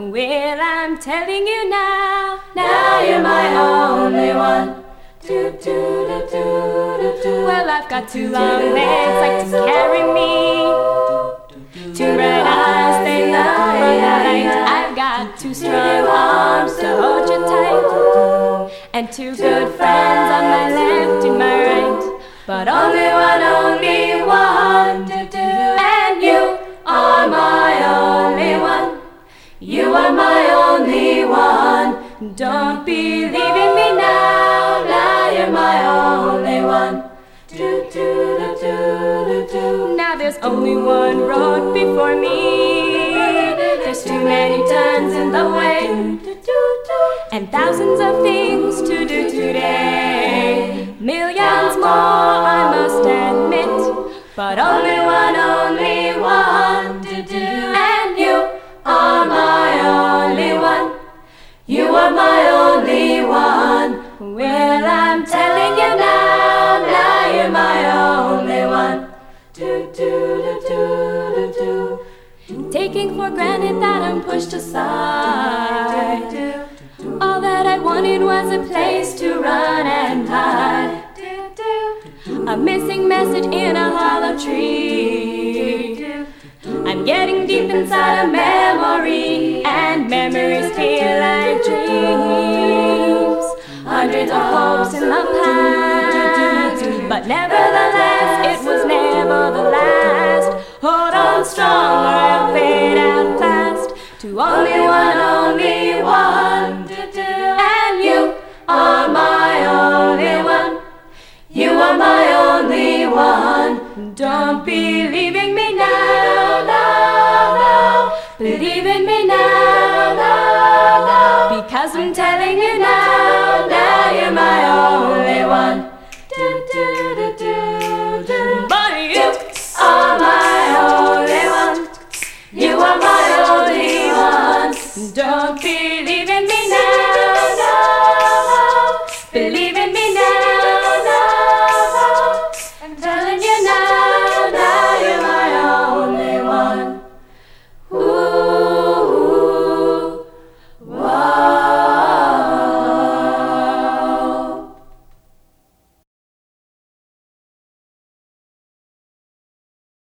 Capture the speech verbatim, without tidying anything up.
Well, I'm telling you now, Now you're my only one. Do, do, do, do, do, do. well, I've got two long legs like to carry me, two bright eyes, they look for the light. I've got two strong arms to hold you tight, and two good friends on my left and my right. But only one, only one, do, do. And you are my only one. You are my only one. Don't be leaving me now. Now you're my only one. Do, do, do, do, do, do. Now there's only one road before me. There's too many turns in the way, and thousands of things to do today. Millions more, I must admit, but only one, only one to do. And you are my only one. You are my only one. Well, I'm telling you now, Now you're my only one. Do, do, do, do, do, do. taking for granted that I'm pushed aside. All that I wanted was a place to run and hide. A missing message in a hollow tree. I'm getting deep inside a memory, and memories feel like dreams. Hundreds of hopes in the past, but nevertheless, it was never the last. Hold on strong or I'll fade out fast. To only one, only one, And you are my only one. You are my only one. don't be leaving me now, Now, now, believe in me now, now, now. because I'm telling you now, Now you're my only one. Do, do, do, do, do. but you Are my only one. You are my only one. don't be leaving me now.